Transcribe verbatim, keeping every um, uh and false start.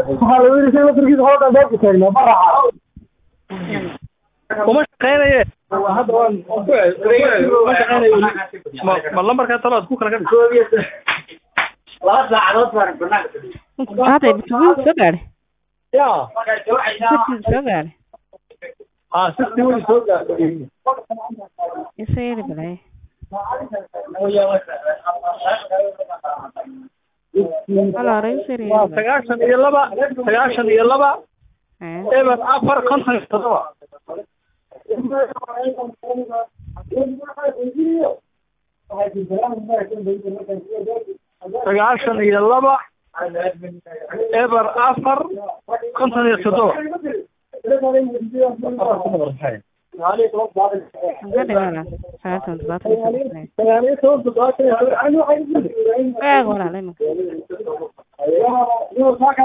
waxaa la yiri sida turkiis hooda dad ku taagna baraha kuma shaqeynaya hadda waan ma shaqeynaya ma lambarka talaad ku kala gadhi laba saacadood baan banaanka هذا بتقول سجل ya بتقول سجل ah sixty wali soo gaadhay يصير بلاي والله ريسير waa sagaashan iyo laba sagaashan iyo laba eber afar konton iyo toddoba sagaashan iyo laba eber afar konton iyo toddoba هذا ولا ساعة تبعت لي يعني صوت ضاعت يعني واحد ايه ولا لا